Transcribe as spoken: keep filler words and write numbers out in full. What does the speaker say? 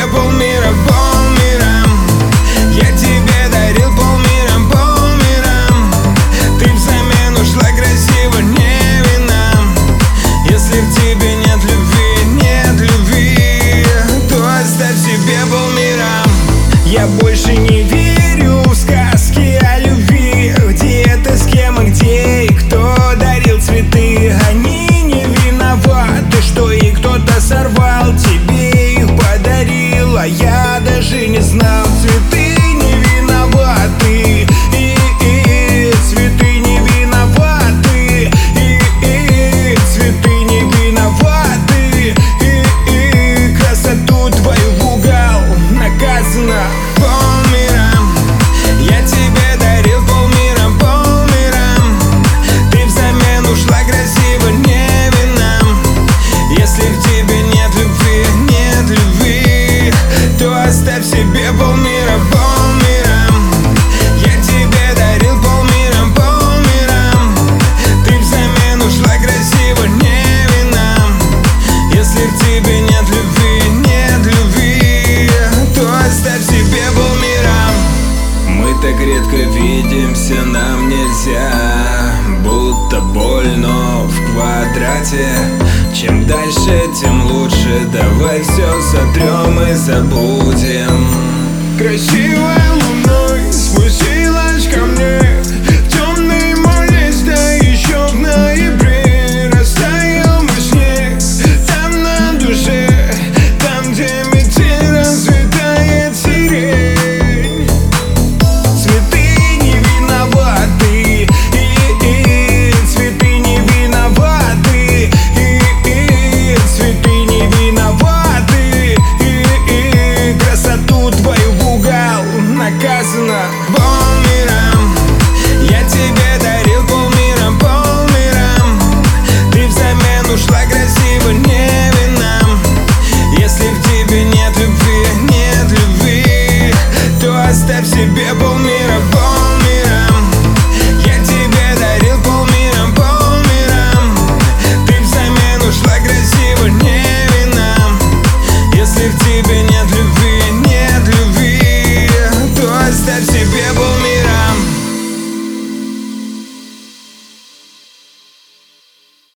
полмира, полмира. Я тебе дарил полмира, полмира. Ты взамен ушла красиво, невинно. Если в тебе нет любви, нет любви, то оставь себе полмира. Я больше не верю в сказки о любви, где это, с кем и где, и кто дарил цветы. Они не виноваты, что и кто-то сорвал, тебе их подарил, а я даже не знал. Цветы не виноваты, и, и, цветы не виноваты, и, и, цветы не виноваты, и, и, красоту твою в угол наказана. Полмира, я тебе дарил полмира, полмира. Ты взамен ушла красиво, невинно. Если в тебе нет любви, нет любви, то оставь себе полмира, полмира. Я тебе дарил полмира, полмира. Ты взамен ушла красиво, невинно. Если в тебе нет любви, нет любви, то оставь себе полмира. Мы так редко видимся, нам нельзя, будто больно в квадрате. Чем дальше, тем лучше, давай все сотрем и забудем. Красивой луной спустилась ко мне в темный мой лес, да еще в ноябре растаял мой снег. Там на душе, там, где метель, расцветает сирень. Цветы не виноваты, и, и, цветы не виноваты, и, и, цветы не виноваты, и, и, красоту твою в угол наказана. Полмира, я тебе дарил полмира, полмира. Ты взамен ушла красиво, невинно. Если в тебе нет любви, нет любви, то оставь себе полмира, полмира. Я тебе дарил полмира, полмира. Ты взамен ушла красиво, невинно. Если в тебе нет любви, нет любви, то оставь себе полмира.